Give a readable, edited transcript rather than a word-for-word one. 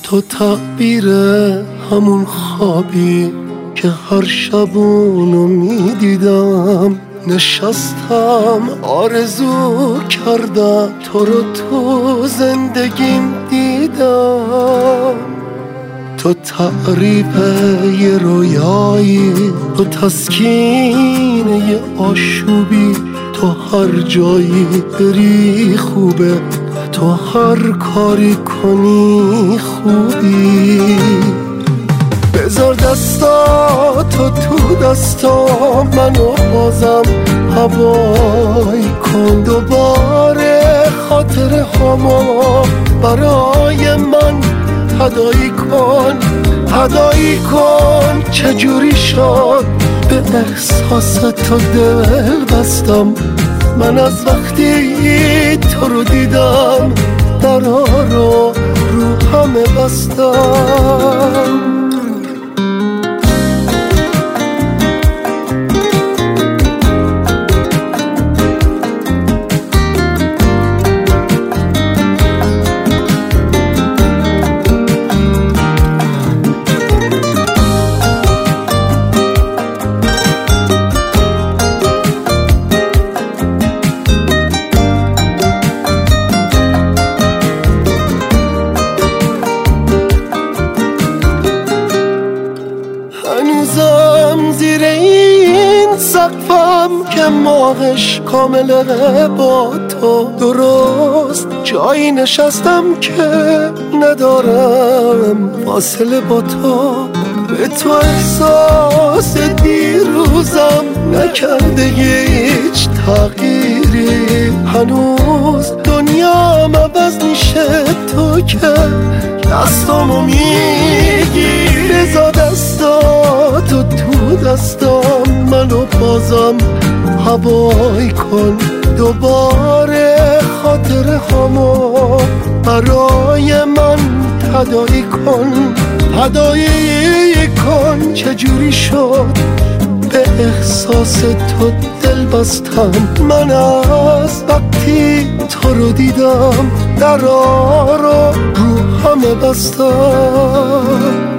تو تعبیر همون خوابی که هر شب اونو میدیدم، نشستم آرزو کردم تو رو تو زندگیم دیدم. تو تعریف یه رویایی، تو تسکین یه آشوبی، تو هر جایی بری خوبه، تو هر کاری کنی خوبی. بذار دستاتو تو دستام، منو بازم هوای کن. دوباره خاطر هامو برای من هدایی کن، هدایی کن. چجوری شد به احساس تو دل بستم، من از وقتی تو رو دیدم درا رو همه بستم. هنوزم زیر این سقفم که ماهش کامله با تو، درست جایی نشستم که ندارم فاصله با تو. به تو احساس دیروزم نکرده هیچ تغییری، هنوز دنیام عوض میشه تو که دستامو میگیری. بذار دستاتو تو دستام، منو بازم هوای کن. دوباره خاطر هامو برای من تداعی کن، تداعی کن. چجوری شد به احساس تو دل بستم، من از وقتی تو رو دیدم درا رو همه بستم.